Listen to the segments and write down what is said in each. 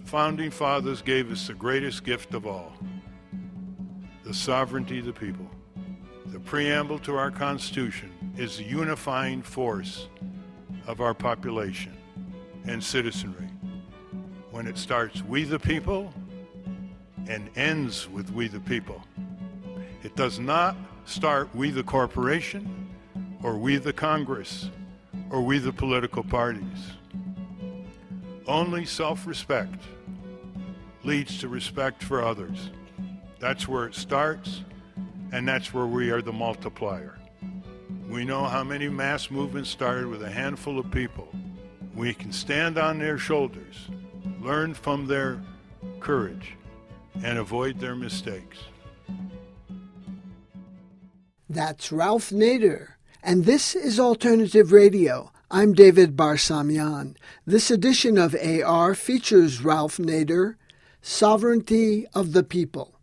Founding Fathers gave us the greatest gift of all, the sovereignty of the people. The preamble to our Constitution is the unifying force of our population and citizenry. When it starts, we the people, and ends with we the people. It does not start we the corporation, or we the Congress, or we the political parties. Only self-respect leads to respect for others. That's where it starts, and that's where we are the multiplier. We know how many mass movements started with a handful of people. We can stand on their shoulders, learn from their courage, and avoid their mistakes. That's Ralph Nader, and this is Alternative Radio. I'm David Barsamian. This edition of AR features Ralph Nader, Sovereignty of the People.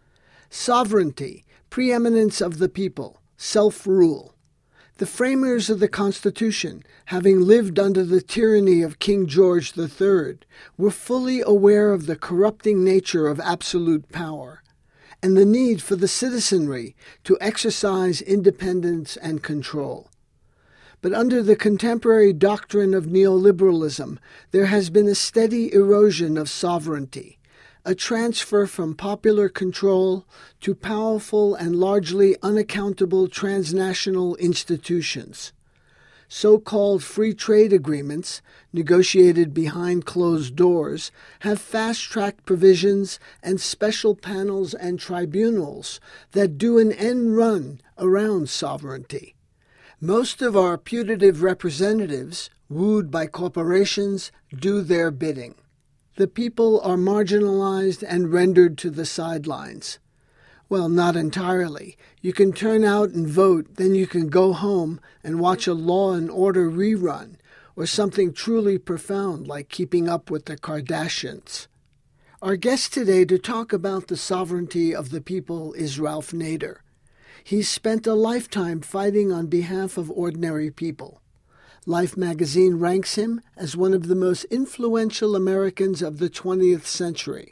Sovereignty, preeminence of the people, self-rule. The framers of the Constitution, having lived under the tyranny of King George III, were fully aware of the corrupting nature of absolute power and the need for the citizenry to exercise independence and control. But under the contemporary doctrine of neoliberalism, there has been a steady erosion of sovereignty, a transfer from popular control to powerful and largely unaccountable transnational institutions. So-called free trade agreements, negotiated behind closed doors, have fast-track provisions and special panels and tribunals that do an end run around sovereignty. Most of our putative representatives, wooed by corporations, do their bidding. The people are marginalized and rendered to the sidelines. Well, not entirely. You can turn out and vote, then you can go home and watch a Law and Order rerun, or something truly profound like Keeping Up with the Kardashians. Our guest today to talk about the sovereignty of the people is Ralph Nader. He's spent a lifetime fighting on behalf of ordinary people. Life magazine ranks him as one of the most influential Americans of the 20th century.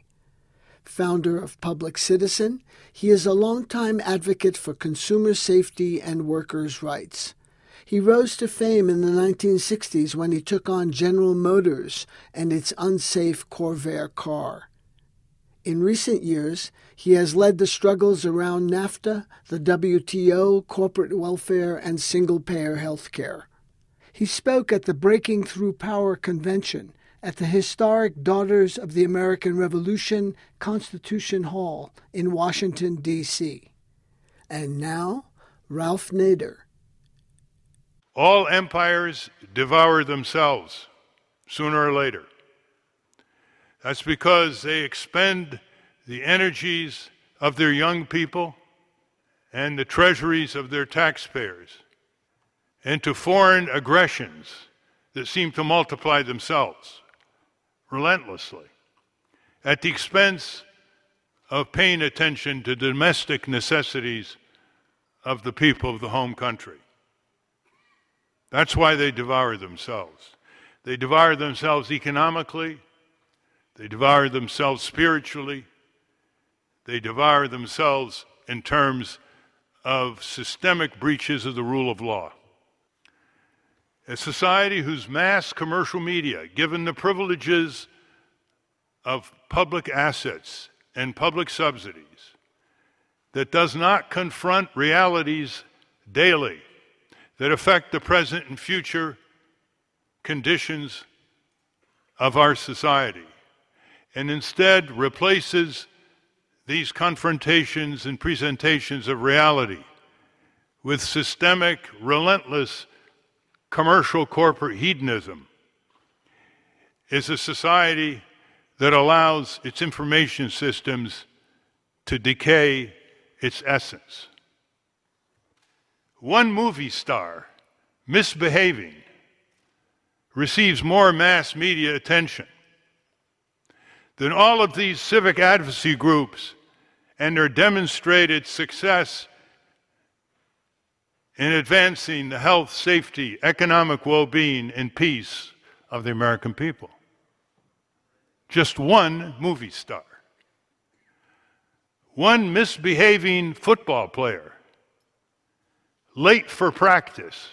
Founder of Public Citizen, he is a longtime advocate for consumer safety and workers' rights. He rose to fame in the 1960s when he took on General Motors and its unsafe Corvair car. In recent years, he has led the struggles around NAFTA, the WTO, corporate welfare, and single-payer health care. He spoke at the Breaking Through Power Convention at the historic Daughters of the American Revolution Constitution Hall in Washington, D.C. And now, Ralph Nader. All empires devour themselves, sooner or later. That's because they expend the energies of their young people and the treasuries of their taxpayers into foreign aggressions that seem to multiply themselves relentlessly at the expense of paying attention to domestic necessities of the people of the home country. That's why they devour themselves. They devour themselves economically. They devour themselves spiritually. They devour themselves in terms of systemic breaches of the rule of law. A society whose mass commercial media, given the privileges of public assets and public subsidies, that does not confront realities daily that affect the present and future conditions of our society, and instead replaces these confrontations and presentations of reality with systemic, relentless commercial corporate hedonism, is a society that allows its information systems to decay its essence. One movie star misbehaving receives more mass media attention than all of these civic advocacy groups and their demonstrated success in advancing the health, safety, economic well-being, and peace of the American people. just one movie star. One misbehaving football player, late for practice,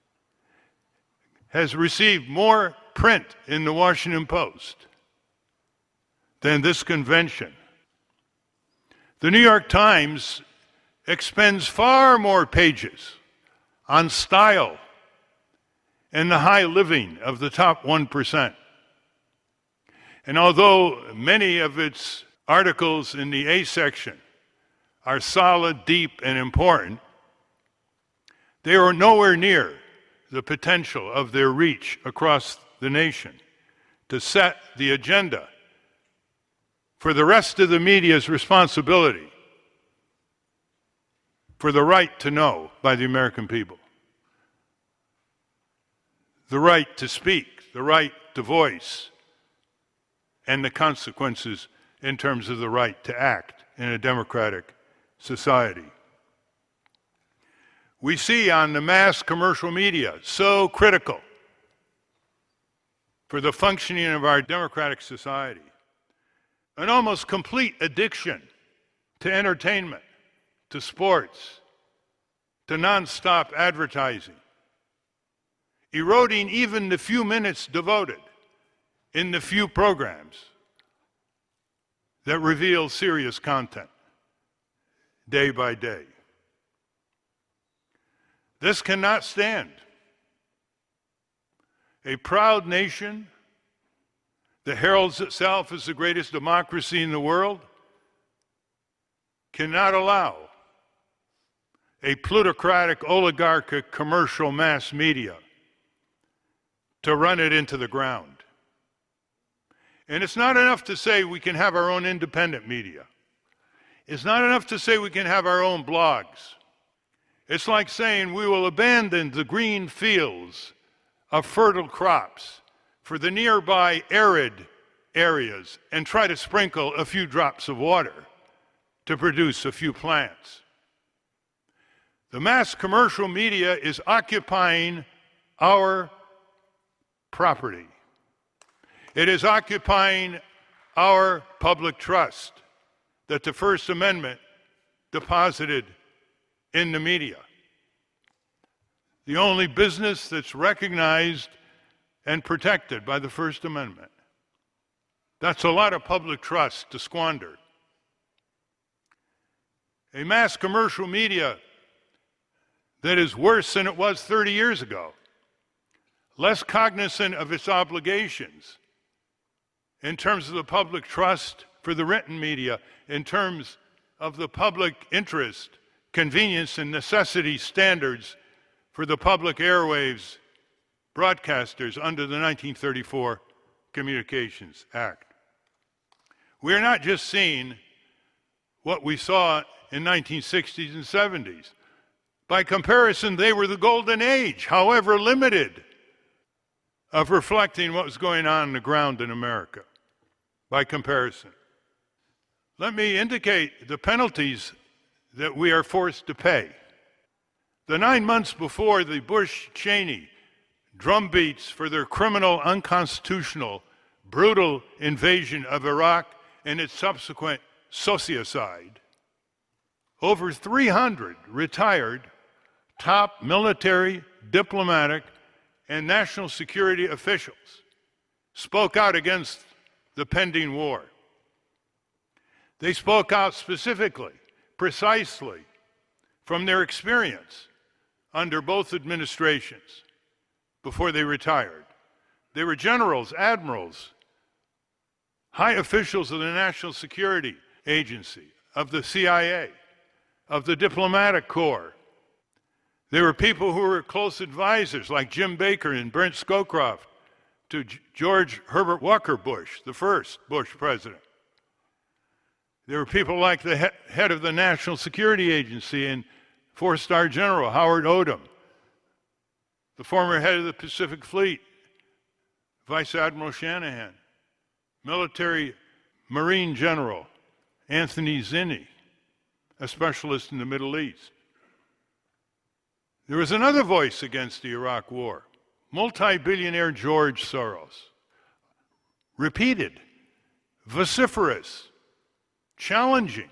has received more print in the Washington Post than this convention. The New York Times expends far more pages on style and the high living of the top 1%. And although many of its articles in the A section are solid, deep, and important, they are nowhere near the potential of their reach across the nation to set the agenda for the rest of the media's responsibility for the right to know by the American people, the right to speak, the right to voice, and the consequences in terms of the right to act in a democratic society. We see on the mass commercial media, so critical for the functioning of our democratic society, an almost complete addiction to entertainment, to sports, to nonstop advertising, eroding even the few minutes devoted in the few programs that reveal serious content day by day. This cannot stand. A proud nation that heralds itself as the greatest democracy in the world cannot allow a plutocratic, oligarchic, commercial mass media to run it into the ground. And it's not enough to say we can have our own independent media. It's not enough to say we can have our own blogs. It's like saying we will abandon the green fields of fertile crops for the nearby arid areas and try to sprinkle a few drops of water to produce a few plants. The mass commercial media is occupying our property. It is occupying our public trust that the First Amendment deposited in the media. The only business that's recognized and protected by the First Amendment. That's a lot of public trust to squander. A mass commercial media that is worse than it was 30 years ago, less cognizant of its obligations in terms of the public trust for the written media, in terms of the public interest, convenience, and necessity standards for the public airwaves broadcasters under the 1934 Communications Act. We are not just seeing what we saw in 1960s and 70s. By comparison, they were the golden age, however limited, of reflecting what was going on the ground in America. By comparison. Let me indicate the penalties that we are forced to pay. The 9 months before the Bush-Cheney drumbeats for their criminal, unconstitutional, brutal invasion of Iraq and its subsequent sociocide, over 300 retired top military, diplomatic, and national security officials spoke out against the pending war. They spoke out specifically, precisely, from their experience under both administrations before they retired. They were generals, admirals, high officials of the National Security Agency, of the CIA, of the Diplomatic Corps. They were people who were close advisors like Jim Baker and Brent Scowcroft to George Herbert Walker Bush, the first Bush president. There were people like the head of the National Security Agency and four-star General Howard Odom, the former head of the Pacific Fleet, Vice Admiral Shanahan, military Marine General Anthony Zinni, a specialist in the Middle East. There was another voice against the Iraq War, multi-billionaire George Soros, repeated vociferous, challenging.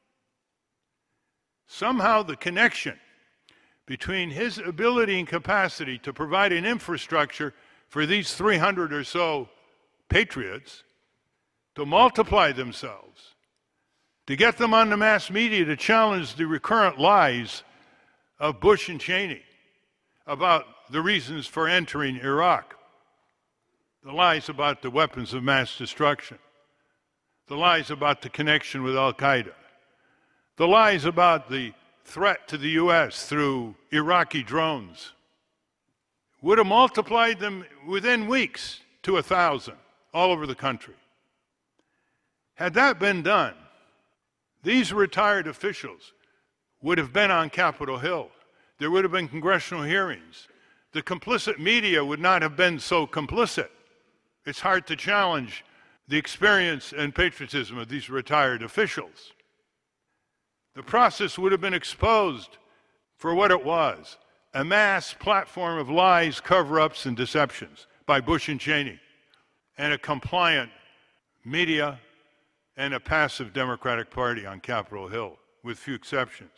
Somehow the connection between his ability and capacity to provide an infrastructure for these 300 or so patriots to multiply themselves, to get them on the mass media to challenge the recurrent lies of Bush and Cheney about the reasons for entering Iraq, the lies about the weapons of mass destruction, the lies about the connection with Al-Qaeda, the lies about the threat to the U.S. through Iraqi drones, would have multiplied them within weeks to 1,000 all over the country. Had that been done, these retired officials would have been on Capitol Hill. There would have been congressional hearings. The complicit media would not have been so complicit. It's hard to challenge the experience and patriotism of these retired officials. The process would have been exposed for what it was, a mass platform of lies, cover-ups, and deceptions by Bush and Cheney, and a compliant media and a passive Democratic Party on Capitol Hill, with few exceptions.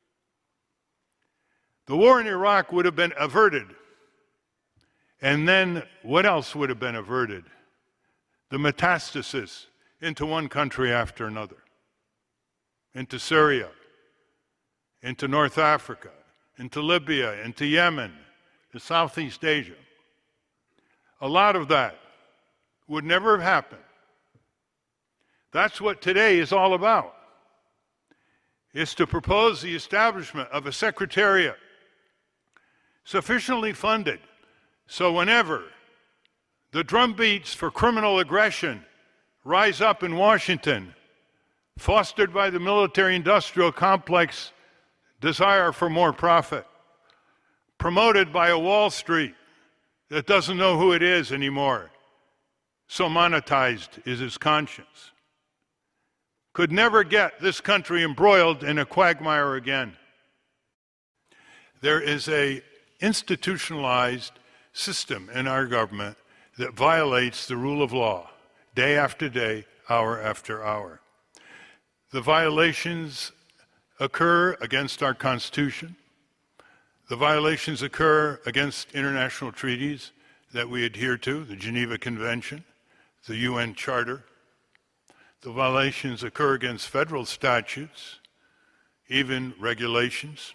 The war in Iraq would have been averted. And then what else would have been averted? The metastasis into one country after another, into Syria, into North Africa, into Libya, into Yemen, to Southeast Asia. A lot of that would never have happened. That's what today is all about. It's to propose the establishment of a secretariat sufficiently funded so whenever the drumbeats for criminal aggression rise up in Washington, fostered by the military-industrial complex desire for more profit, promoted by a Wall Street that doesn't know who it is anymore, so monetized is its conscience, could never get this country embroiled in a quagmire again. There is an institutionalized system in our government that violates the rule of law day after day, hour after hour. The violations occur against our Constitution. The violations occur against international treaties that we adhere to, the Geneva Convention, the UN Charter. The violations occur against federal statutes, even regulations.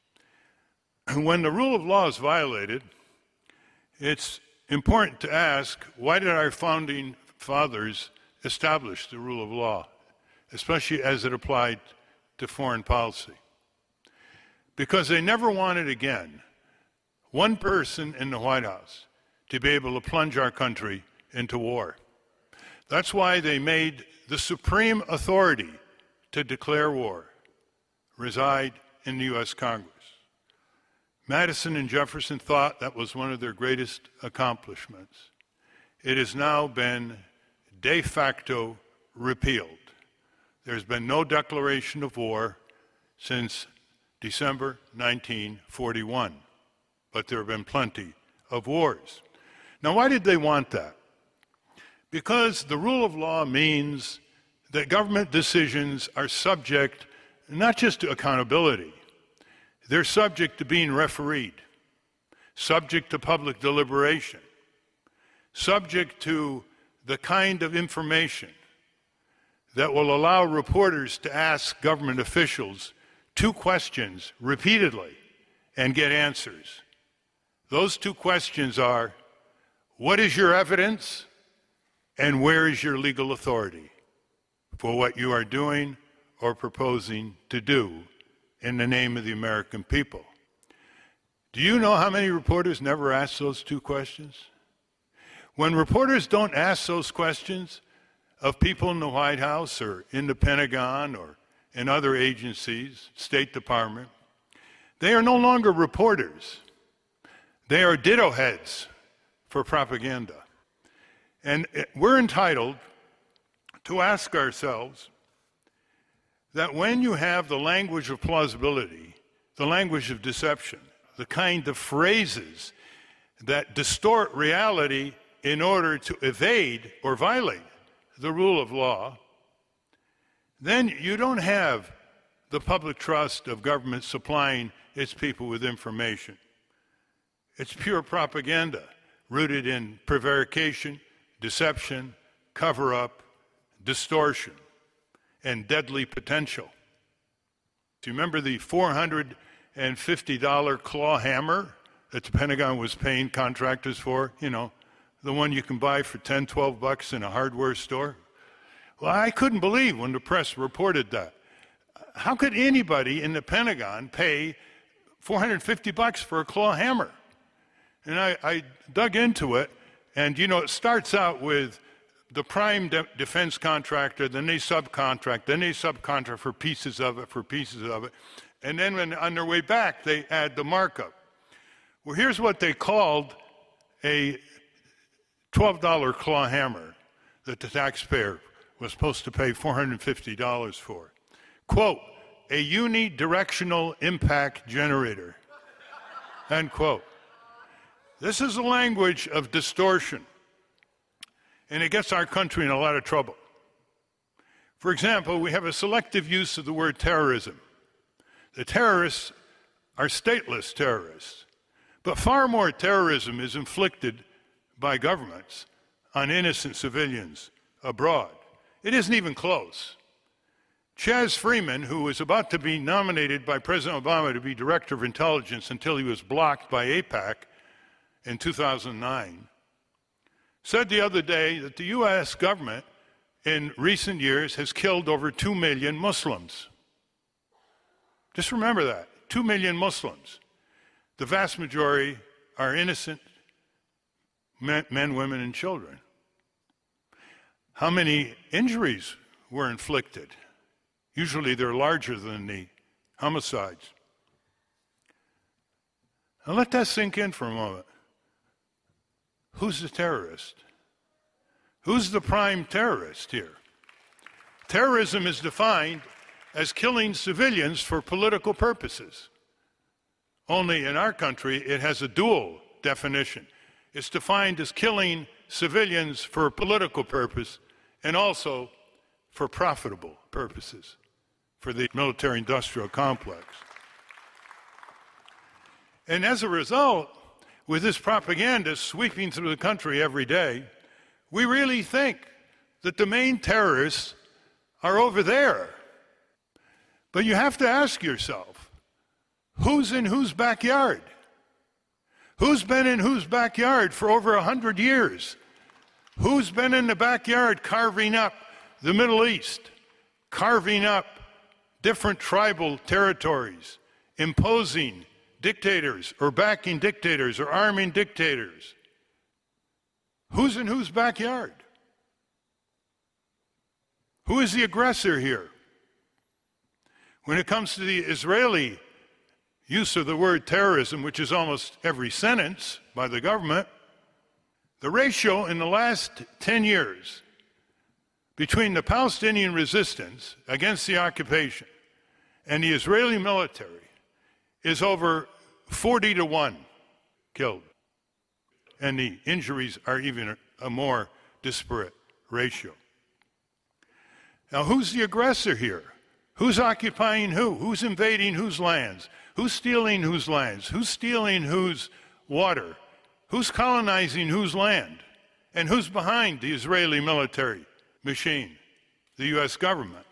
And when the rule of law is violated, it's important to ask, why did our founding fathers establish the rule of law, especially as it applied to foreign policy? Because they never wanted again one person in the White House to be able to plunge our country into war. That's why they made the supreme authority to declare war reside in the U.S. Congress. Madison and Jefferson thought that was one of their greatest accomplishments. It has now been de facto repealed. There's been no declaration of war since December 1941, but there have been plenty of wars. Now, why did they want that? Because the rule of law means that government decisions are subject not just to accountability, they're subject to being refereed, subject to public deliberation, subject to the kind of information that will allow reporters to ask government officials two questions repeatedly and get answers. Those two questions are, what is your evidence and where is your legal authority for what you are doing or proposing to do in the name of the American people? Do you know how many reporters never ask those two questions? When reporters don't ask those questions of people in the White House or in the Pentagon or in other agencies, State Department, they are no longer reporters. They are ditto heads for propaganda. And we're entitled to ask ourselves that when you have the language of plausibility, the language of deception, the kind of phrases that distort reality in order to evade or violate the rule of law, then you don't have the public trust of government supplying its people with information. It's pure propaganda, rooted in prevarication, deception, cover-up, distortion, and deadly potential. Do you remember the $450 claw hammer that the Pentagon was paying contractors for? You know, the one you can buy for $10, $12 in a hardware store? Well, I couldn't believe when the press reported that. How could anybody in the Pentagon pay $450 for a claw hammer? And I dug into it, and you know, it starts out with the prime defense contractor, then they subcontract for pieces of it, and then when on their way back, they add the markup. Well, here's what they called a $12 claw hammer that the taxpayer was supposed to pay $450 for. Quote, a unidirectional impact generator, end quote. This is a language of distortion, and it gets our country in a lot of trouble. For example, we have a selective use of the word terrorism. The terrorists are stateless terrorists, but far more terrorism is inflicted by governments on innocent civilians abroad. It isn't even close. Chaz Freeman, who was about to be nominated by President Obama to be Director of Intelligence until he was blocked by AIPAC in 2009, said the other day that the U.S. government in recent years has killed over 2 million Muslims. Just remember that, 2 million Muslims. The vast majority are innocent men, women, and children. How many injuries were inflicted? Usually they're larger than the homicides. Now let that sink in for a moment. Who's the terrorist? Who's the prime terrorist here? Terrorism is defined as killing civilians for political purposes. Only in our country, it has a dual definition. It's defined as killing civilians for a political purpose and also for profitable purposes, for the military-industrial complex. And as a result, with this propaganda sweeping through the country every day, we really think that the main terrorists are over there. But you have to ask yourself, who's in whose backyard? Who's been in whose backyard for over 100 years? Who's been in the backyard carving up the Middle East, carving up different tribal territories, imposing dictators or backing dictators or arming dictators? Who's in whose backyard? Who is the aggressor here? When it comes to the Israeli use of the word terrorism, which is almost every sentence by the government, the ratio in the last 10 years between the Palestinian resistance against the occupation and the Israeli military is over 40-1 killed. And the injuries are even a more disparate ratio. Now, who's the aggressor here? Who's occupying who? Who's invading whose lands? Who's stealing whose lands? Who's stealing whose water? Who's colonizing whose land? And who's behind the Israeli military machine? The U.S. government.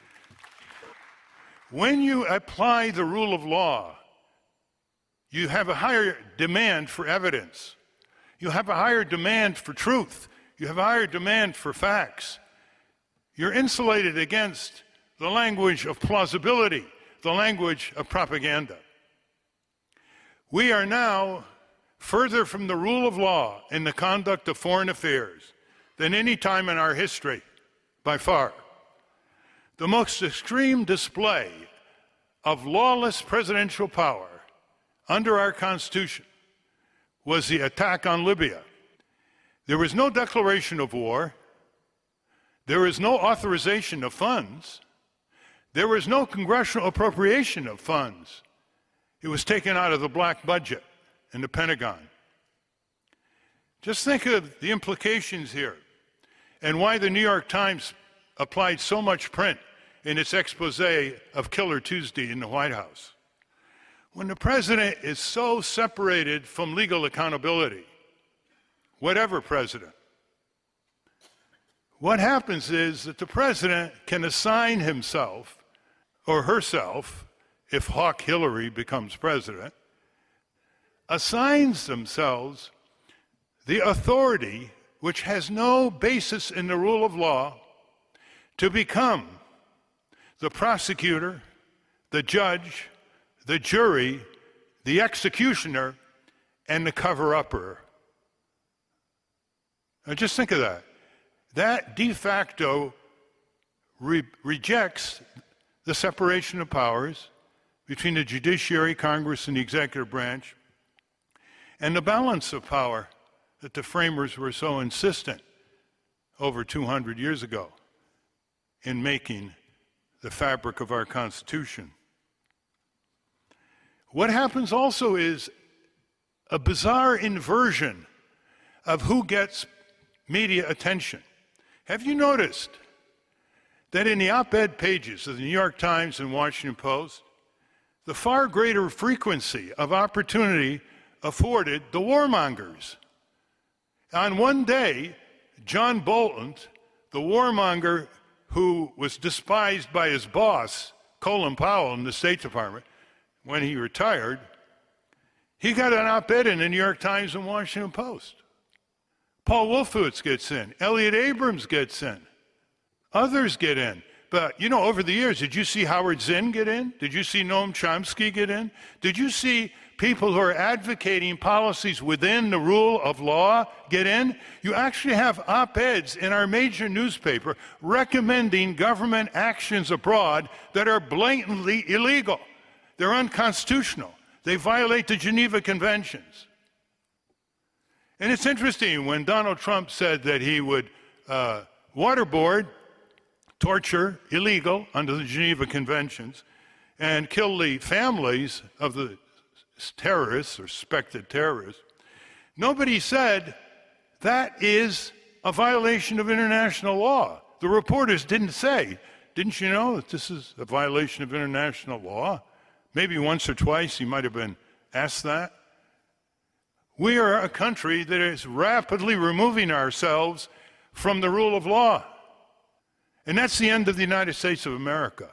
When you apply the rule of law, you have a higher demand for evidence. You have a higher demand for truth. You have a higher demand for facts. You're insulated against the language of plausibility, the language of propaganda. We are now further from the rule of law in the conduct of foreign affairs than any time in our history, by far. The most extreme display of lawless presidential power under our Constitution was the attack on Libya. There was no declaration of war. There was no authorization of funds. There was no congressional appropriation of funds. It was taken out of the black budget in the Pentagon. Just think of the implications here. and why the New York Times applied so much print in its expose of Killer Tuesday in the White House. When the president is so separated from legal accountability, whatever president, what happens is that the president can assign himself or herself, if Hawk Hillary becomes president, assigns themselves the authority, which has no basis in the rule of law, to become the prosecutor, the judge, the jury, the executioner, and the cover-upper. Now just think of that. That de facto rejects the separation of powers between the judiciary, Congress, and the executive branch, and the balance of power that the framers were so insistent over 200 years ago in making the fabric of our Constitution. What happens also is a bizarre inversion of who gets media attention. Have you noticed that in the op-ed pages of the New York Times and Washington Post, the far greater frequency of opportunity afforded the warmongers? On one day, John Bolton, the warmonger who was despised by his boss, Colin Powell, in the State Department, when he retired, he got an op-ed in the New York Times and Washington Post. Paul Wolfowitz gets in. Elliot Abrams gets in. Others get in. But, you know, over the years, did you see Howard Zinn get in? Did you see Noam Chomsky get in? Did you see people who are advocating policies within the rule of law get in? You actually have op-eds in our major newspaper recommending government actions abroad that are blatantly illegal. They're unconstitutional. They violate the Geneva Conventions. And it's interesting, when Donald Trump said that he would waterboard, torture, illegal under the Geneva Conventions, and kill the families of the terrorists or suspected terrorists, nobody said that is a violation of international law. The reporters didn't say, didn't you know that this is a violation of international law? Maybe once or twice he might have been asked that. We are a country that is rapidly removing ourselves from the rule of law. And that's the end of the United States of America.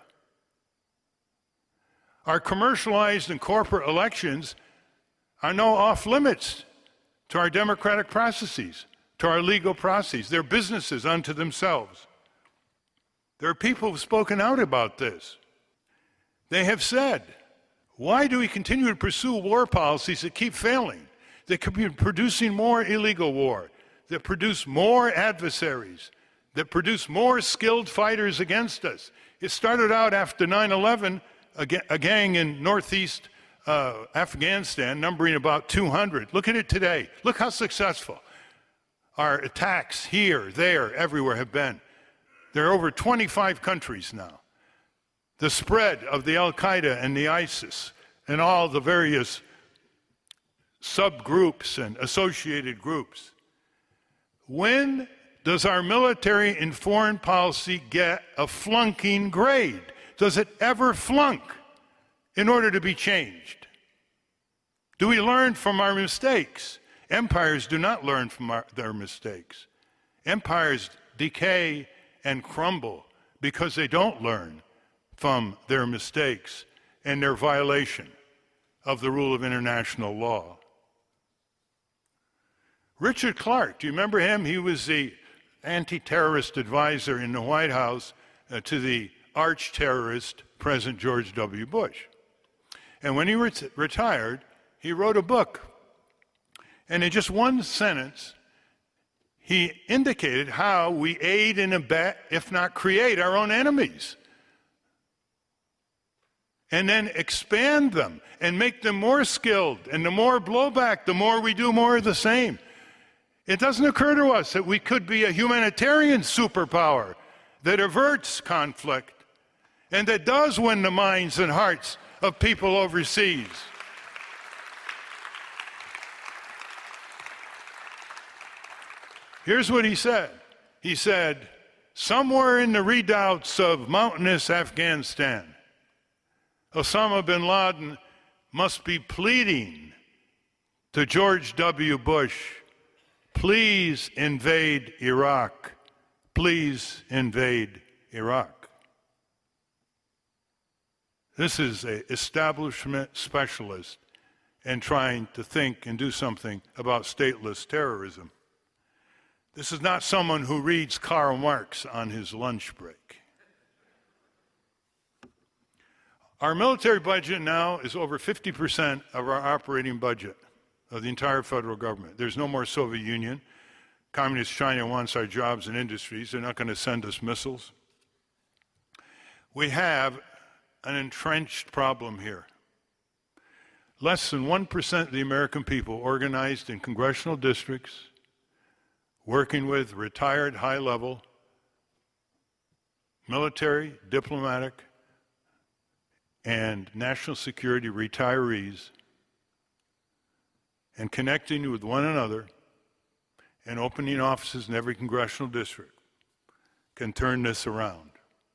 Our commercialized and corporate elections are now off limits to our democratic processes, to our legal processes. They're businesses unto themselves. There are people who've spoken out about this. They have said, why do we continue to pursue war policies that keep failing? That could be producing more illegal war, that produce more adversaries, that produce more skilled fighters against us. It started out after 9/11, a gang in northeast Afghanistan numbering about 200. Look at it today. Look how successful our attacks here, there, everywhere have been. There are over 25 countries now. The spread of the Al-Qaeda and the ISIS and all the various subgroups and associated groups. When does our military and foreign policy get a flunking grade? Does it ever flunk in order to be changed? Do we learn from our mistakes? Empires do not learn from their mistakes. Empires decay and crumble because they don't learn from their mistakes and their violation of the rule of international law. Richard Clarke, do you remember him? He was the anti-terrorist advisor in the White House to the arch-terrorist President George W. Bush. And when he retired, he wrote a book. And in just one sentence, he indicated how we aid and abet, if not create, our own enemies. And then expand them and make them more skilled. And the more blowback, the more we do more of the same. It doesn't occur to us that we could be a humanitarian superpower that averts conflict and that does win the minds and hearts of people overseas. Here's what he said. He said, somewhere in the redoubts of mountainous Afghanistan, Osama bin Laden must be pleading to George W. Bush, please invade Iraq. Please invade Iraq. This is an establishment specialist in trying to think and do something about stateless terrorism. This is not someone who reads Karl Marx on his lunch break. Our military budget now is over 50% of our operating budget of the entire federal government. There's no more Soviet Union. Communist China wants our jobs and industries. They're not going to send us missiles. We have an entrenched problem here. Less than 1% of the American people organized in congressional districts, working with retired high-level military, diplomatic, and national security retirees, and connecting with one another and opening offices in every congressional district can turn this around.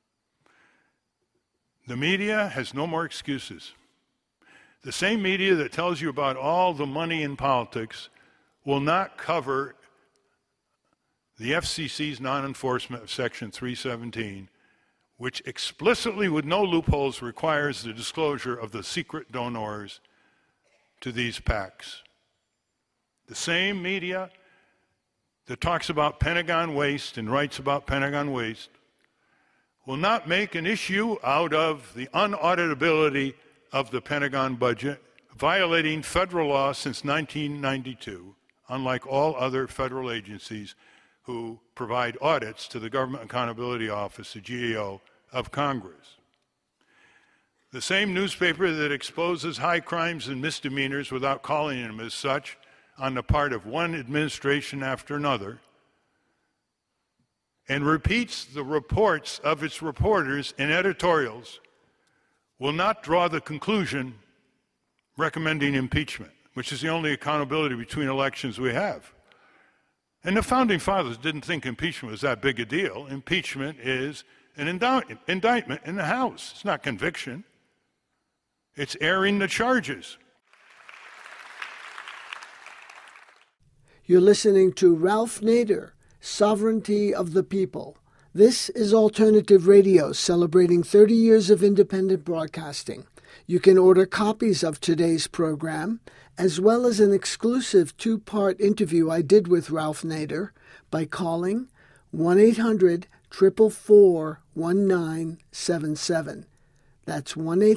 The media has no more excuses. The same media that tells you about all the money in politics will not cover the FCC's non-enforcement of Section 317, which explicitly, with no loopholes, requires the disclosure of the secret donors to these PACs. The same media that talks about Pentagon waste and writes about Pentagon waste will not make an issue out of the unauditability of the Pentagon budget, violating federal law since 1992, unlike all other federal agencies who provide audits to the Government Accountability Office, the GAO, of Congress. The same newspaper that exposes high crimes and misdemeanors without calling them as such on the part of one administration after another, and repeats the reports of its reporters in editorials, will not draw the conclusion recommending impeachment, which is the only accountability between elections we have. And the Founding Fathers didn't think impeachment was that big a deal. Impeachment is an indictment in the House. It's not conviction. It's airing the charges. You're listening to Ralph Nader, Sovereignty of the People. This is Alternative Radio, celebrating 30 years of independent broadcasting. You can order copies of today's program, as well as an exclusive 2-part interview I did with Ralph Nader, by calling 1-800-444-1977. That's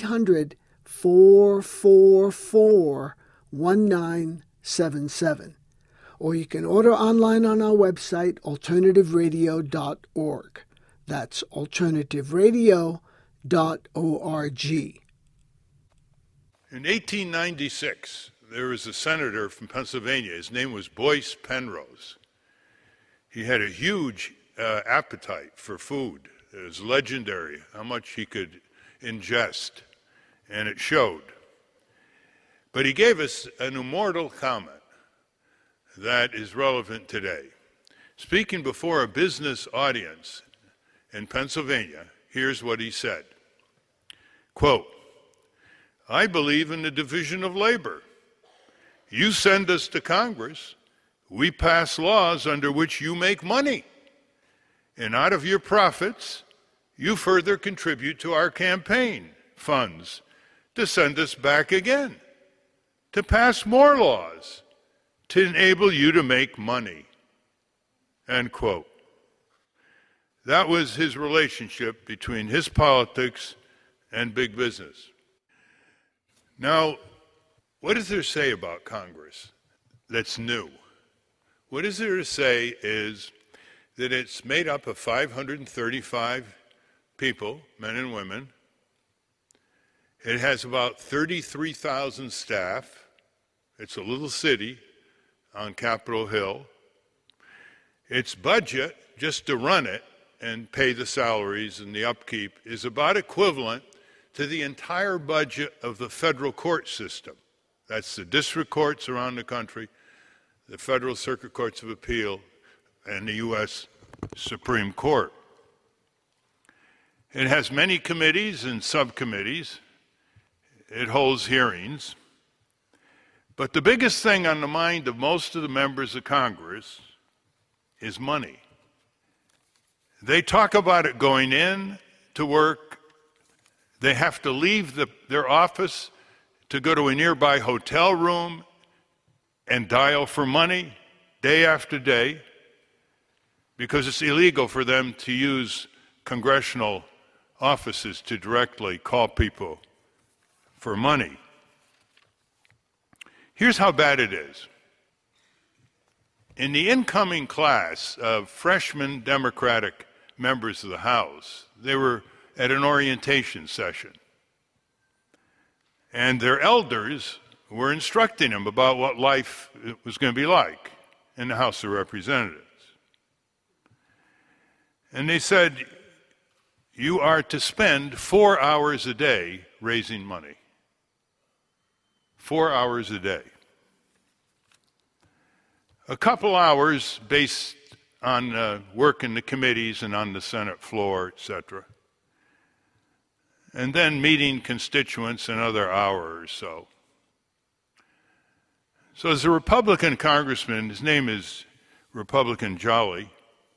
1-800-444-1977. Or you can order online on our website, alternativeradio.org. That's alternativeradio.org. In 1896, there was a senator from Pennsylvania. His name was Boyce Penrose. He had a huge appetite for food. It was legendary how much he could ingest, and it showed. But he gave us an immortal comment that is relevant today. Speaking before a business audience in Pennsylvania, here's what he said. Quote, I believe in the division of labor. You send us to Congress, we pass laws under which you make money. And out of your profits, you further contribute to our campaign funds to send us back again, to pass more laws, to enable you to make money. End quote. That was his relationship between his politics and big business. Now, what does there say about Congress that's new? What is there to say is that it's made up of 535 people, men and women. It has about 33,000 staff. It's a little city on Capitol Hill. Its budget, just to run it and pay the salaries and the upkeep, is about equivalent to the entire budget of the federal court system. That's the district courts around the country, the federal circuit courts of appeal, and the U.S. Supreme Court. It has many committees and subcommittees. It holds hearings. But the biggest thing on the mind of most of the members of Congress is money. They talk about it going in to work. They have to leave their office to go to a nearby hotel room and dial for money day after day because it's illegal for them to use congressional offices to directly call people for money. Here's how bad it is. In the incoming class of freshman Democratic members of the House, they were at an orientation session. And their elders were instructing them about what life was going to be like in the House of Representatives. And they said, you are to spend 4 hours a day raising money. 4 hours a day. A couple hours based on work in the committees and on the Senate floor, etc. And then meeting constituents another hour or so. So there's a Republican congressman, his name is Republican Jolly,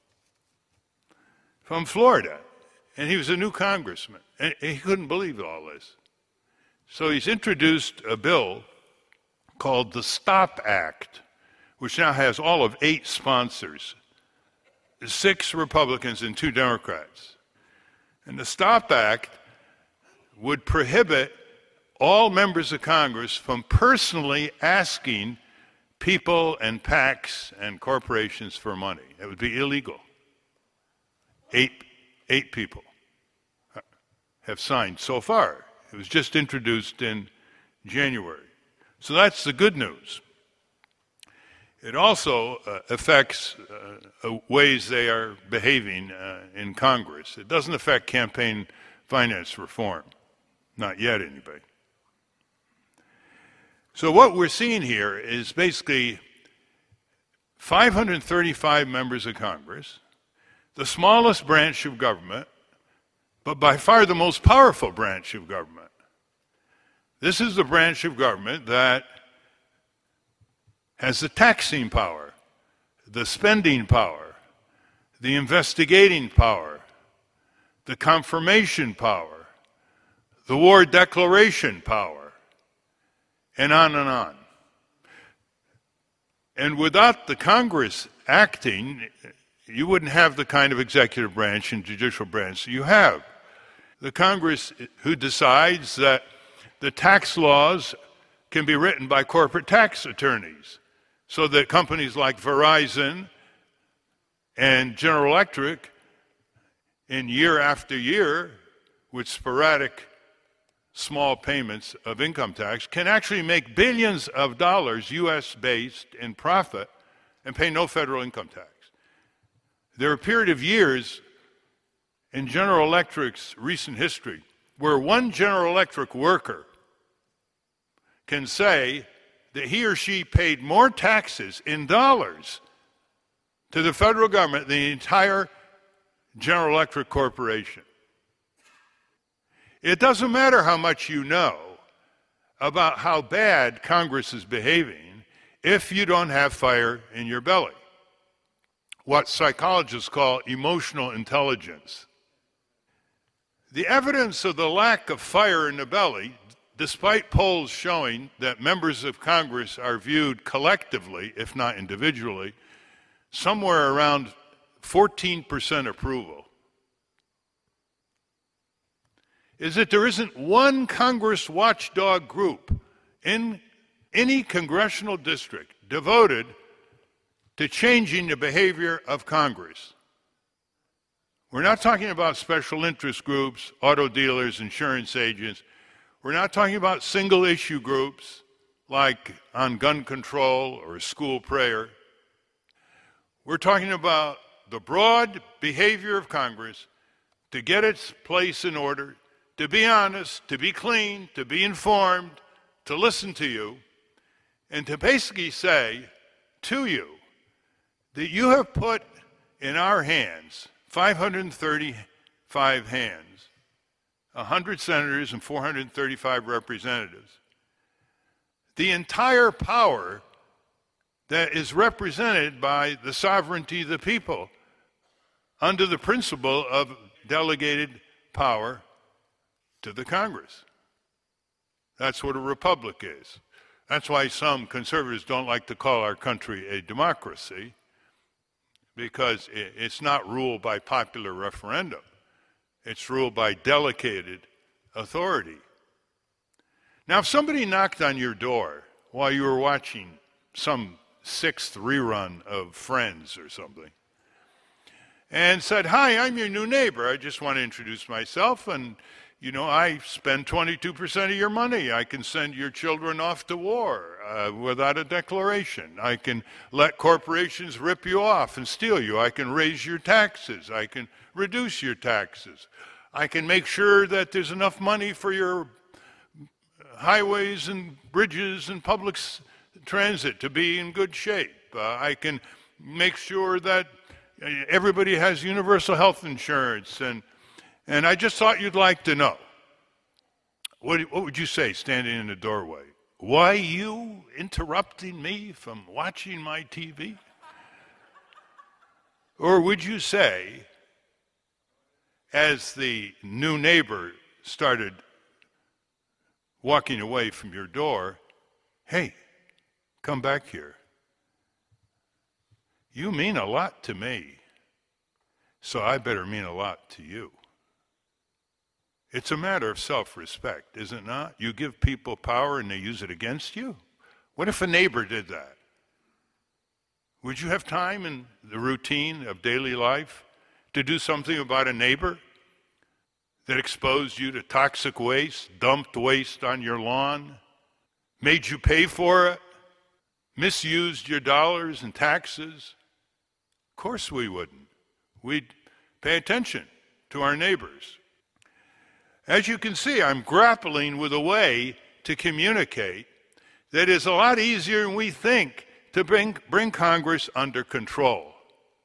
from Florida. And he was a new congressman. And he couldn't believe all this. So he's introduced a bill called the STOP Act, which now has all of 8 sponsors, 6 Republicans and 2 Democrats. And the STOP Act would prohibit all members of Congress from personally asking people and PACs and corporations for money. It would be illegal. 8 people have signed so far. It was just introduced in January. So that's the good news. It also affects ways they are behaving in Congress. It doesn't affect campaign finance reform. Not yet, anybody. So what we're seeing here is basically 535 members of Congress, the smallest branch of government, but by far the most powerful branch of government. This is the branch of government that has the taxing power, the spending power, the investigating power, the confirmation power, the war declaration power, and on and on. And without the Congress acting, you wouldn't have the kind of executive branch and judicial branch that you have. The Congress who decides that the tax laws can be written by corporate tax attorneys so that companies like Verizon and General Electric, in year after year, with sporadic small payments of income tax, can actually make billions of dollars U.S.-based in profit and pay no federal income tax. There are a period of years in General Electric's recent history where one General Electric worker can say that he or she paid more taxes in dollars to the federal government than the entire General Electric Corporation. It doesn't matter how much you know about how bad Congress is behaving if you don't have fire in your belly. What psychologists call emotional intelligence. The evidence of the lack of fire in the belly, despite polls showing that members of Congress are viewed collectively, if not individually, somewhere around 14% approval, is that there isn't one Congress watchdog group in any congressional district devoted to changing the behavior of Congress. We're not talking about special interest groups, auto dealers, insurance agents. We're not talking about single issue groups like on gun control or school prayer. We're talking about the broad behavior of Congress to get its place in order, to be honest, to be clean, to be informed, to listen to you, and to basically say to you that you have put in our hands 535 hands, 100 senators and 435 representatives. The entire power that is represented by the sovereignty of the people under the principle of delegated power to the Congress. That's what a republic is. That's why some conservatives don't like to call our country a democracy, because it's not ruled by popular referendum. It's ruled by delegated authority. Now, if somebody knocked on your door while you were watching some 6th rerun of Friends or something and said, "Hi, I'm your new neighbor. I just want to introduce myself, and I spend 22% of your money. I can send your children off to war without a declaration. I can let corporations rip you off and steal you. I can raise your taxes. I can reduce your taxes. I can make sure that there's enough money for your highways and bridges and public transit to be in good shape. I can make sure that everybody has universal health insurance, and I just thought you'd like to know." What would you say standing in the doorway? "Why you interrupting me from watching my TV?" Or would you say, as the new neighbor started walking away from your door, "Hey, come back here. You mean a lot to me, so I better mean a lot to you"? It's a matter of self-respect, is it not? You give people power and they use it against you. What if a neighbor did that? Would you have time in the routine of daily life to do something about a neighbor that exposed you to toxic waste, dumped waste on your lawn, made you pay for it, misused your dollars and taxes? Of course we wouldn't. We'd pay attention to our neighbors. As you can see, I'm grappling with a way to communicate that is a lot easier than we think to bring Congress under control.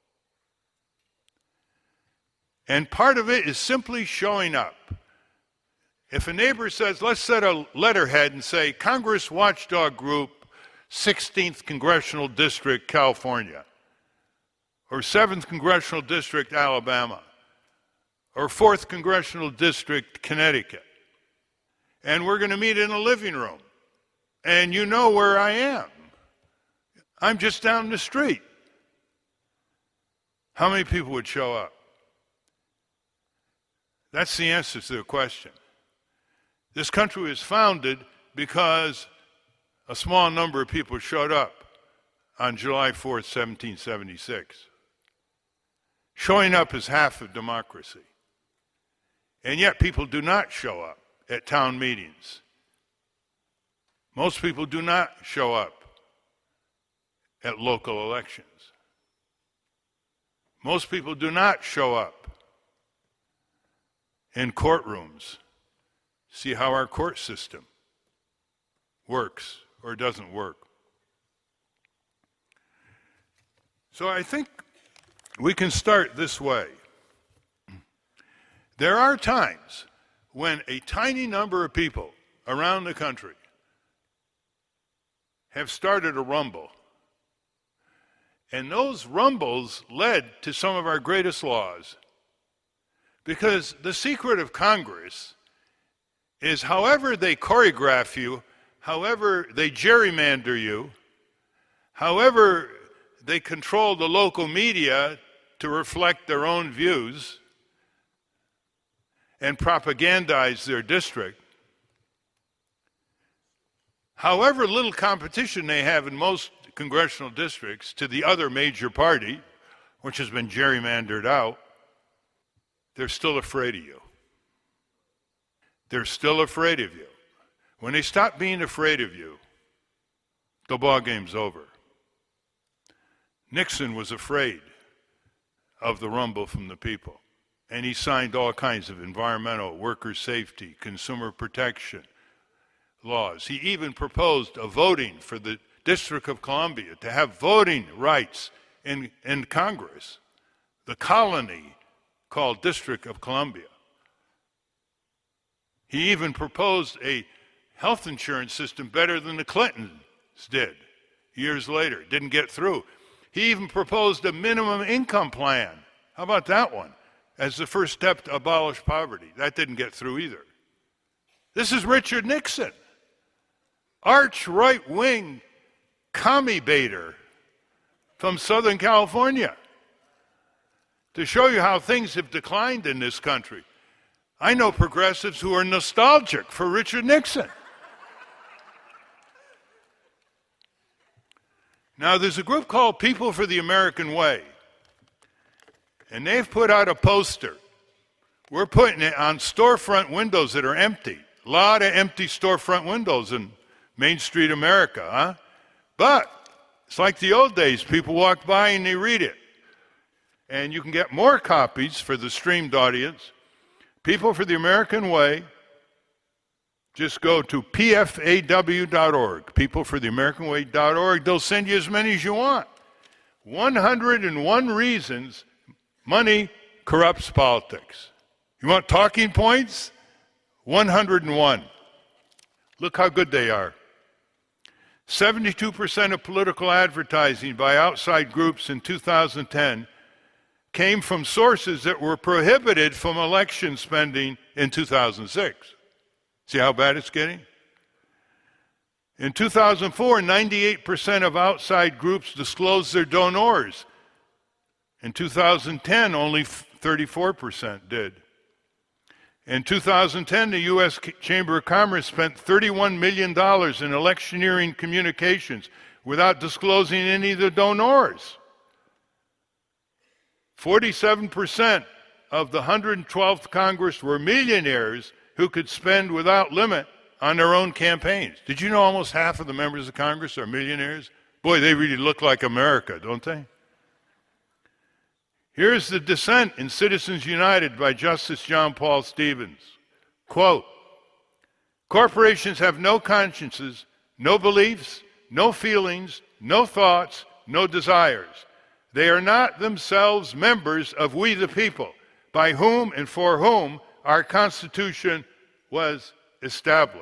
And part of it is simply showing up. If a neighbor says, let's set a letterhead and say, Congress Watchdog Group, 16th Congressional District, California, or 7th Congressional District, Alabama, or 4th Congressional District, Connecticut, and we're going to meet in a living room, and you know where I am. I'm just down the street. How many people would show up? That's the answer to the question. This country was founded because a small number of people showed up on July 4th, 1776. Showing up is half of democracy. And yet people do not show up at town meetings. Most people do not show up at local elections. Most people do not show up in courtrooms, see how our court system works or doesn't work. So I think we can start this way. There are times when a tiny number of people around the country have started a rumble. And those rumbles led to some of our greatest laws. Because the secret of Congress is however they choreograph you, however they gerrymander you, however they control the local media to reflect their own views and propagandize their district, however little competition they have in most congressional districts to the other major party, which has been gerrymandered out, they're still afraid of you. They're still afraid of you. When they stop being afraid of you, the ball game's over. Nixon was afraid of the rumble from the people, and he signed all kinds of environmental, worker safety, consumer protection laws. He even proposed a voting for the District of Columbia to have voting rights in Congress the colony called District of Columbia. He even proposed a health insurance system better than the Clintons did years later. Didn't get through. He even proposed a minimum income plan. How about that one? As the first step to abolish poverty. That didn't get through either. This is Richard Nixon, arch right-wing commie baiter from Southern California. To show you how things have declined in this country, I know progressives who are nostalgic for Richard Nixon. Now, there's a group called People for the American Way, and they've put out a poster. We're putting it on storefront windows that are empty. A lot of empty storefront windows in Main Street America, huh? But it's like the old days. People walk by and they read it. And you can get more copies for the streamed audience. People for the American Way. Just go to pfaw.org, peoplefortheamericanway.org. They'll send you as many as you want. 101 reasons money corrupts politics. You want talking points? 101. Look how good they are. 72% of political advertising by outside groups in 2010 came from sources that were prohibited from election spending in 2006. See how bad it's getting? In 2004, 98% of outside groups disclosed their donors. In 2010, only 34% did. In 2010, the U.S. Chamber of Commerce spent $31 million in electioneering communications without disclosing any of the donors. 47% of the 112th Congress were millionaires who could spend without limit on their own campaigns. Did you know almost half of the members of Congress are millionaires? Boy, they really look like America, don't they? Here's the dissent in Citizens United by Justice John Paul Stevens. Quote, corporations have no consciences, no beliefs, no feelings, no thoughts, no desires. They are not themselves members of we the people, by whom and for whom our Constitution was established.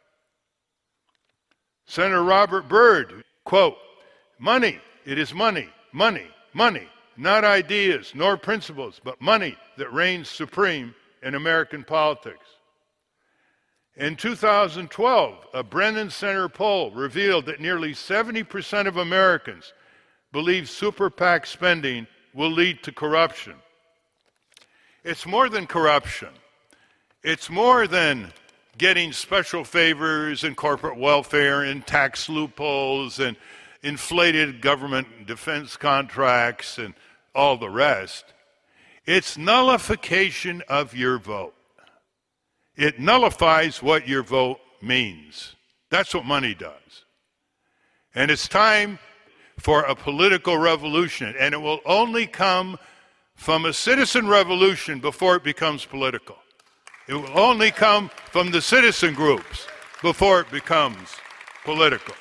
Senator Robert Byrd, quote, money, it is money, money, money, not ideas nor principles, but money that reigns supreme in American politics. In 2012, a Brennan Center poll revealed that nearly 70% of Americans believe super PAC spending will lead to corruption. It's more than corruption. It's more than getting special favors and corporate welfare and tax loopholes and inflated government defense contracts and all the rest. It's nullification of your vote. It nullifies what your vote means. That's what money does. And it's time for a political revolution, and it will only come from a citizen revolution before it becomes political. It will only come from the citizen groups before it becomes political.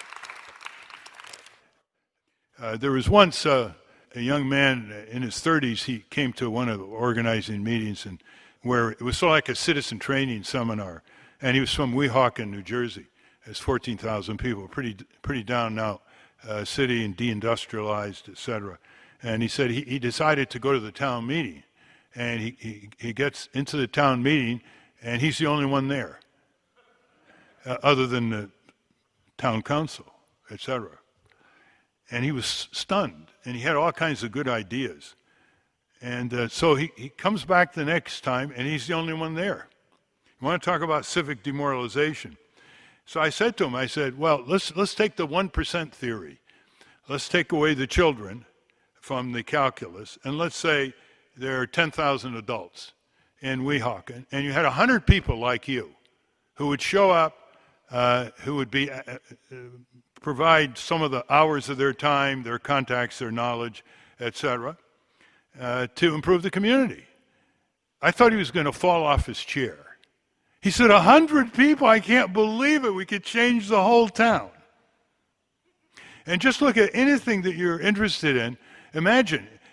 There was once a young man in his 30s. He came to one of the organizing meetings, and where it was sort of like a citizen training seminar. And he was from Weehawken, New Jersey. There's 14,000 people, pretty down now city and deindustrialized, etc. And he said he decided to go to the town meeting. And he gets into the town meeting, and he's the only one there, other than the town council, etc. And he was stunned, and he had all kinds of good ideas. And so he comes back the next time, and he's the only one there. You want to talk about civic demoralization? So I said to him, I said, well, let's take the 1% theory. Let's take away the children from the calculus, and let's say there are 10,000 adults in Weehawken, and you had 100 people like you who would show up, who would be provide some of the hours of their time, their contacts, their knowledge, etc., to improve the community. I thought he was going to fall off his chair. He said, 100 people, I can't believe it. We could change the whole town. And just look at anything that you're interested in. Imagine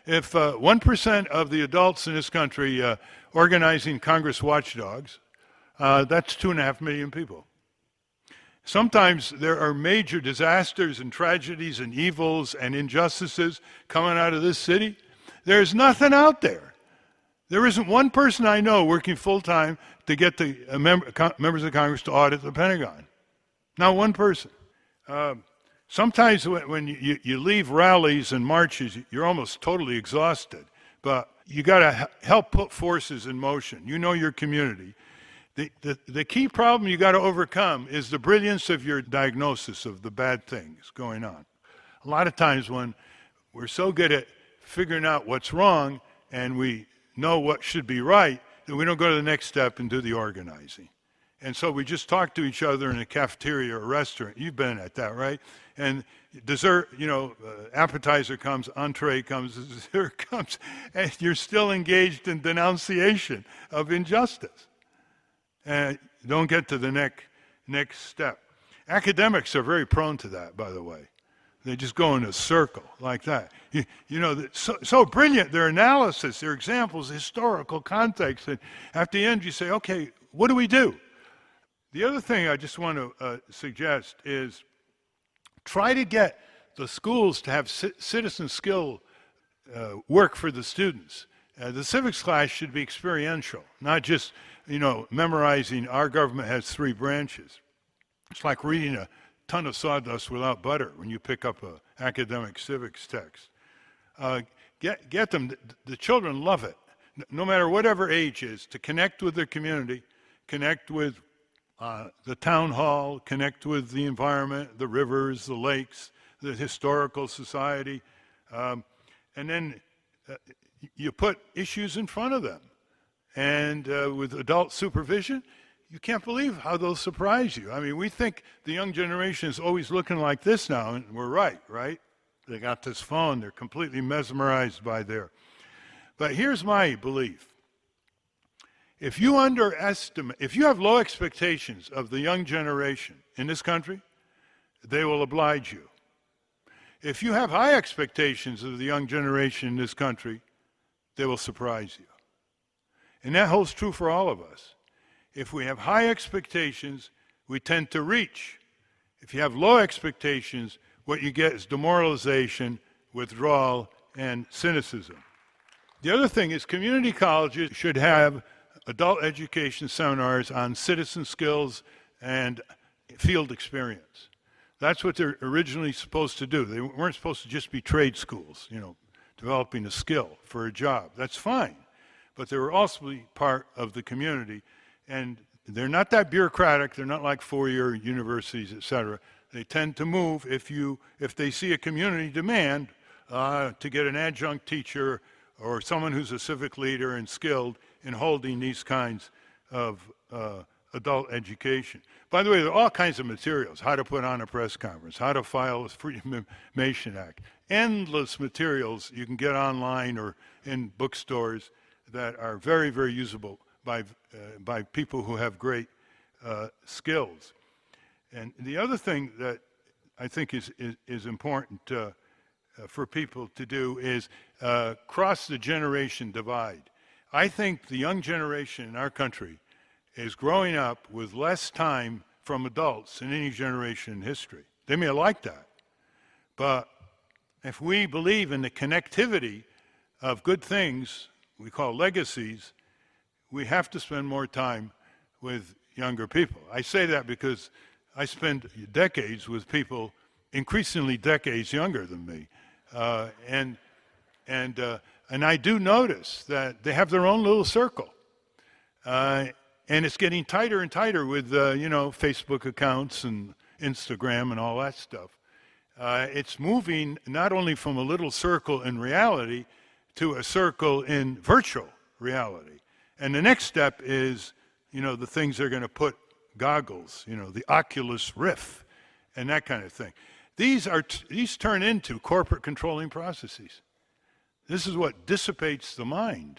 if 1% of the adults in this country organizing Congress watchdogs, that's 2.5 million people. Sometimes there are major disasters and tragedies and evils and injustices coming out of this city. There's nothing out there. There isn't one person I know working full-time to get the members of Congress to audit the Pentagon. Not one person. Sometimes when you leave rallies and marches, you're almost totally exhausted. But you got to help put forces in motion. You know your community. The key problem you got to overcome is the brilliance of your diagnosis of the bad things going on. A lot of times when we're so good at figuring out what's wrong and we know what should be right, that we don't go to the next step and do the organizing. And so we just talk to each other in a cafeteria or restaurant. You've been at that, right? And dessert, appetizer comes, entree comes, dessert comes, and you're still engaged in denunciation of injustice. And don't get to the next step. Academics are very prone to that, by the way. They just go in a circle like that. So brilliant, their analysis, their examples, historical context. And at the end, you say, okay, what do we do? The other thing I just want to suggest is try to get the schools to have citizen skill work for the students. The civics class should be experiential, not just, memorizing our government has 3 branches. It's like reading a ton of sawdust without butter when you pick up an academic civics text. Get them, the children love it, no matter whatever age is, to connect with their community, connect with the town hall, connect with the environment, the rivers, the lakes, the historical society, and then you put issues in front of them. And with adult supervision, you can't believe how they'll surprise you. I mean, we think the young generation is always looking like this now, and we're right? They got this phone, they're completely mesmerized by there. But here's my belief. If you have low expectations of the young generation in this country, they will oblige you. If you have high expectations of the young generation in this country, they will surprise you. And that holds true for all of us. If we have high expectations, we tend to reach. If you have low expectations, what you get is demoralization, withdrawal, and cynicism. The other thing is community colleges should have adult education seminars on citizen skills and field experience. That's what they're originally supposed to do. They weren't supposed to just be trade schools, developing a skill for a job. That's fine. But they were also part of the community. And they're not that bureaucratic. They're not like four-year universities, et cetera. They tend to move if they see a community demand to get an adjunct teacher or someone who's a civic leader and skilled in holding these kinds of adult education. By the way, there are all kinds of materials, how to put on a press conference, how to file a Freedom of Information Act, endless materials you can get online or in bookstores that are very, very usable by people who have great skills. And the other thing that I think is important for people to do is cross the generation divide. I think the young generation in our country is growing up with less time from adults than any generation in history. They may like that, but if we believe in the connectivity of good things we call legacies, we have to spend more time with younger people. I say that because I spend decades with people increasingly decades younger than me. And I do notice that they have their own little circle. And it's getting tighter and tighter with, Facebook accounts and Instagram and all that stuff. It's moving not only from a little circle in reality to a circle in virtual reality. And the next step is, the things they're going to put goggles, the Oculus Rift and that kind of thing. These turn into corporate controlling processes. This is what dissipates the mind.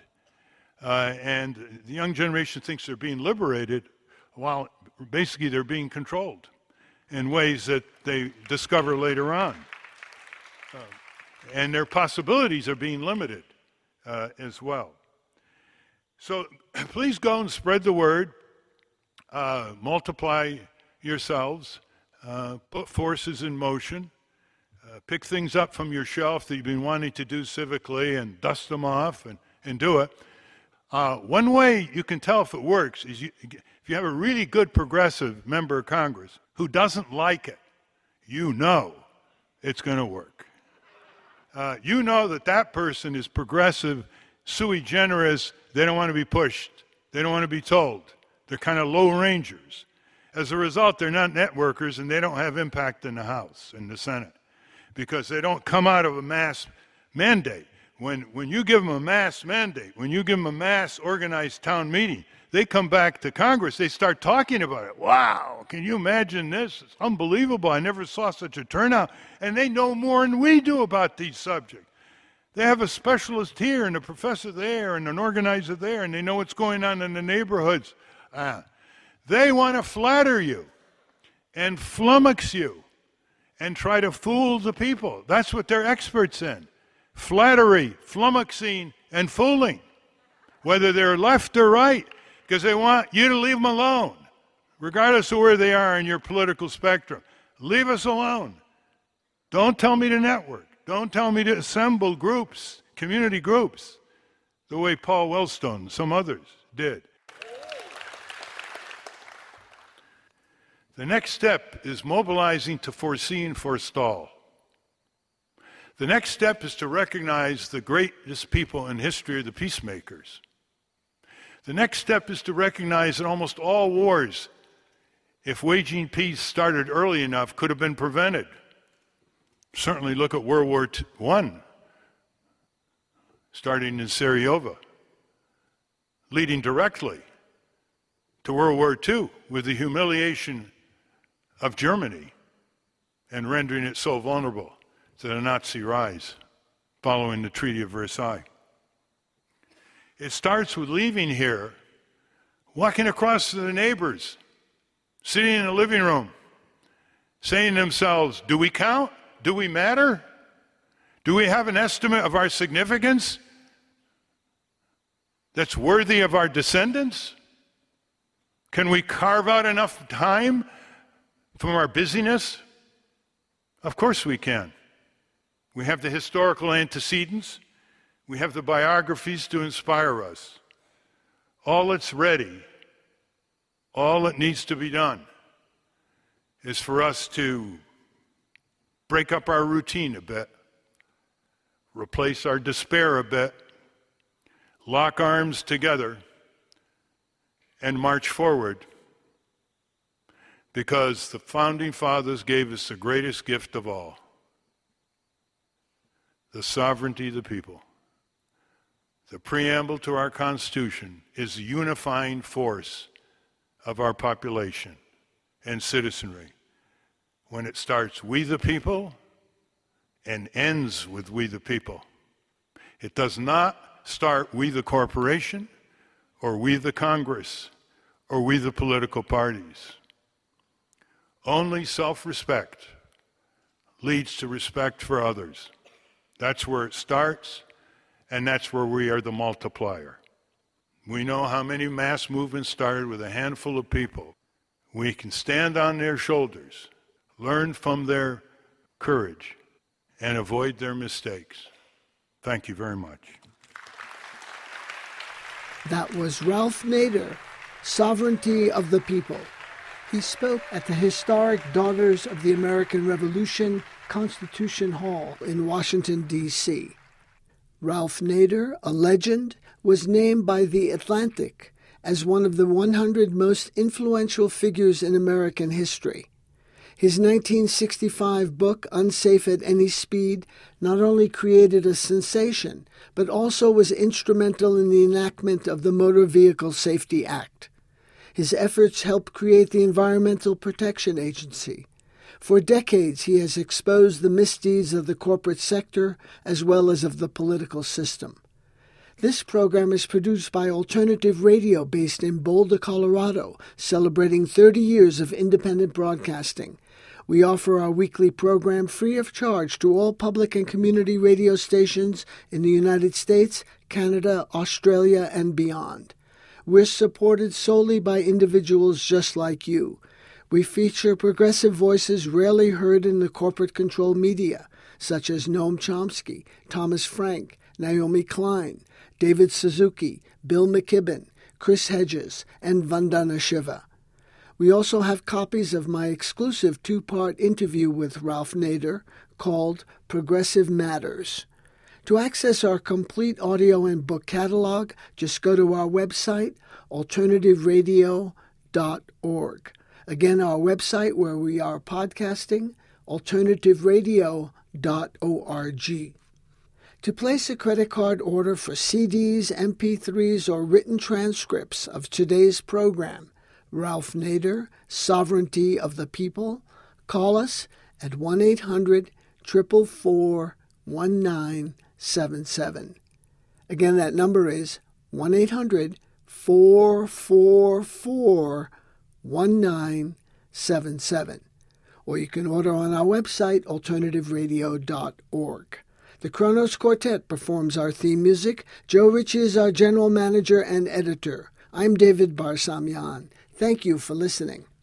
And the young generation thinks they're being liberated while basically they're being controlled in ways that they discover later on. And their possibilities are being limited as well. So please go and spread the word, multiply yourselves, put forces in motion, pick things up from your shelf that you've been wanting to do civically and dust them off and do it. One way you can tell if it works is if you have a really good progressive member of Congress who doesn't like it, you know it's going to work. You know that person is progressive, sui generis. They don't want to be pushed. They don't want to be told. They're kind of low rangers. As a result, they're not networkers, and they don't have impact in the House and the Senate because they don't come out of a mass mandate. When you give them a mass mandate, when you give them a mass organized town meeting, they come back to Congress, they start talking about it. Wow, can you imagine this? It's unbelievable. I never saw such a turnout. And they know more than we do about these subjects. They have a specialist here and a professor there and an organizer there, and they know what's going on in the neighborhoods. They want to flatter you and flummox you and try to fool the people. That's what they're experts in. Flattery, flummoxing, and fooling, whether they're left or right, because they want you to leave them alone, regardless of where they are in your political spectrum. Leave us alone. Don't tell me to network. Don't tell me to assemble groups, community groups, the way Paul Wellstone and some others did. The next step is mobilizing to foresee and forestall. The next step is to recognize the greatest people in history are the peacemakers. The next step is to recognize that almost all wars, if waging peace started early enough, could have been prevented. Certainly look at World War I, starting in Sarajevo, leading directly to World War II with the humiliation of Germany and rendering it so vulnerable to the Nazi rise following the Treaty of Versailles. It starts with leaving here, walking across to the neighbors, sitting in the living room, saying to themselves, do we count? Do we matter? Do we have an estimate of our significance that's worthy of our descendants? Can we carve out enough time from our busyness? Of course we can. We have the historical antecedents. We have the biographies to inspire us. All that's ready, all that needs to be done is for us to break up our routine a bit, replace our despair a bit, lock arms together, and march forward, because the Founding Fathers gave us the greatest gift of all, the sovereignty of the people. The preamble to our Constitution is the unifying force of our population and citizenry. When it starts, we the people, and ends with we the people. It does not start we the corporation, or we the Congress, or we the political parties. Only self-respect leads to respect for others. That's where it starts, and that's where we are the multiplier. We know how many mass movements started with a handful of people. We can stand on their shoulders, learn from their courage, and avoid their mistakes. Thank you very much. That was Ralph Nader, Sovereignty of the People. He spoke at the historic Daughters of the American Revolution Constitution Hall in Washington, D.C. Ralph Nader, a legend, was named by The Atlantic as one of the 100 most influential figures in American history. His 1965 book, Unsafe at Any Speed, not only created a sensation, but also was instrumental in the enactment of the Motor Vehicle Safety Act. His efforts helped create the Environmental Protection Agency. For decades, he has exposed the misdeeds of the corporate sector as well as of the political system. This program is produced by Alternative Radio based in Boulder, Colorado, celebrating 30 years of independent broadcasting. We offer our weekly program free of charge to all public and community radio stations in the United States, Canada, Australia, and beyond. We're supported solely by individuals just like you. We feature progressive voices rarely heard in the corporate-controlled media, such as Noam Chomsky, Thomas Frank, Naomi Klein, David Suzuki, Bill McKibben, Chris Hedges, and Vandana Shiva. We also have copies of my exclusive 2-part interview with Ralph Nader called Progressive Matters. To access our complete audio and book catalog, just go to our website, alternativeradio.org. Again, our website where we are podcasting, alternativeradio.org. To place a credit card order for CDs, MP3s, or written transcripts of today's program, Ralph Nader, Sovereignty of the People, call us at 1-800-444-1977. Again, that number is 1-800-444-1977. Or you can order on our website, alternativeradio.org. The Kronos Quartet performs our theme music. Joe Ritchie is our general manager and editor. I'm David Barsamian. Thank you for listening.